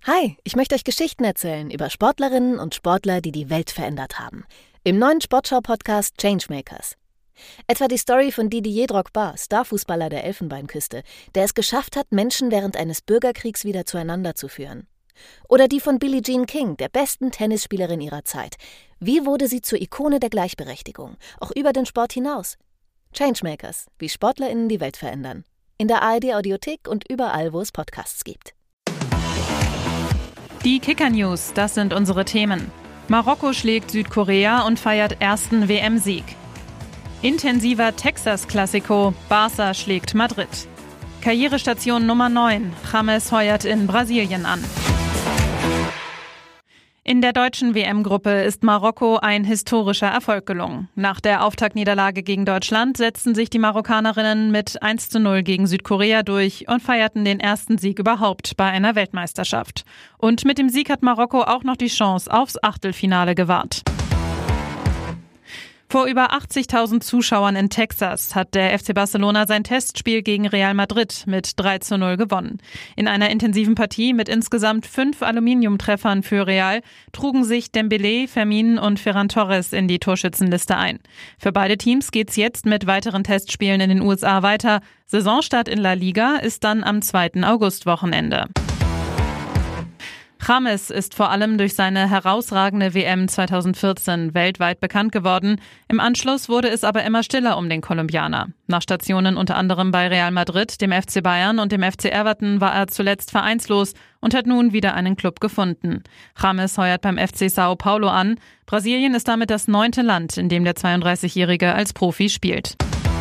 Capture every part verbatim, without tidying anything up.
Hi, ich möchte euch Geschichten erzählen über Sportlerinnen und Sportler, die die Welt verändert haben. Im neuen Sportschau-Podcast Changemakers. Etwa die Story von Didier Drogba, Starfußballer der Elfenbeinküste, der es geschafft hat, Menschen während eines Bürgerkriegs wieder zueinander zu führen. Oder die von Billie Jean King, der besten Tennisspielerin ihrer Zeit. Wie wurde sie zur Ikone der Gleichberechtigung, auch über den Sport hinaus? Changemakers, wie SportlerInnen die Welt verändern. In der A R D-Audiothek und überall, wo es Podcasts gibt. Die Kicker-News, das sind unsere Themen. Marokko schlägt Südkorea und feiert ersten W M-Sieg. Intensiver Texas-Klassiko, Barca schlägt Madrid. Karrierestation Nummer neun, James heuert in Brasilien an. In der deutschen W M-Gruppe ist Marokko ein historischer Erfolg gelungen. Nach der Auftaktniederlage gegen Deutschland setzten sich die Marokkanerinnen mit eins zu null gegen Südkorea durch und feierten den ersten Sieg überhaupt bei einer Weltmeisterschaft. Und mit dem Sieg hat Marokko auch noch die Chance aufs Achtelfinale gewahrt. Vor über achtzigtausend Zuschauern in Texas hat der F C Barcelona sein Testspiel gegen Real Madrid mit drei zu null gewonnen. In einer intensiven Partie mit insgesamt fünf Aluminiumtreffern für Real trugen sich Dembélé, Fermin und Ferran Torres in die Torschützenliste ein. Für beide Teams geht's jetzt mit weiteren Testspielen in den U S A weiter. Saisonstart in La Liga ist dann am zweiten Augustwochenende. James ist vor allem durch seine herausragende W M zweitausendvierzehn weltweit bekannt geworden. Im Anschluss wurde es aber immer stiller um den Kolumbianer. Nach Stationen unter anderem bei Real Madrid, dem F C Bayern und dem F C Everton war er zuletzt vereinslos und hat nun wieder einen Club gefunden. James heuert beim F C Sao Paulo an. Brasilien ist damit das neunte Land, in dem der zweiunddreißigjährige als Profi spielt.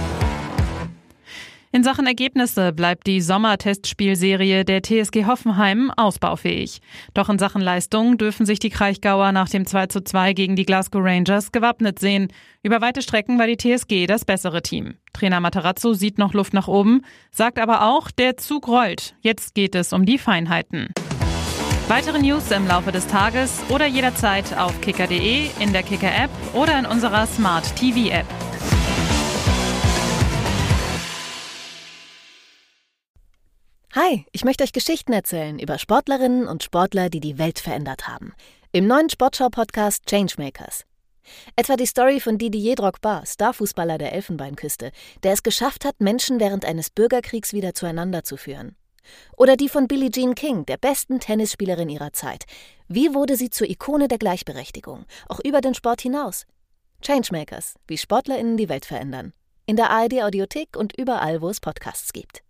In Sachen Ergebnisse bleibt die Sommer-Testspielserie der T S G Hoffenheim ausbaufähig. Doch in Sachen Leistung dürfen sich die Kraichgauer nach dem zwei zu zwei gegen die Glasgow Rangers gewappnet sehen. Über weite Strecken war die T S G das bessere Team. Trainer Matarazzo sieht noch Luft nach oben, sagt aber auch, der Zug rollt. Jetzt geht es um die Feinheiten. Weitere News im Laufe des Tages oder jederzeit auf kicker punkt de, in der Kicker-App oder in unserer Smart-T V-App. Hi, ich möchte euch Geschichten erzählen über Sportlerinnen und Sportler, die die Welt verändert haben. Im neuen Sportschau-Podcast Changemakers. Etwa die Story von Didier Drogba, Starfußballer der Elfenbeinküste, der es geschafft hat, Menschen während eines Bürgerkriegs wieder zueinander zu führen. Oder die von Billie Jean King, der besten Tennisspielerin ihrer Zeit. Wie wurde sie zur Ikone der Gleichberechtigung, auch über den Sport hinaus? Changemakers, wie SportlerInnen die Welt verändern. In der A R D-Audiothek und überall, wo es Podcasts gibt.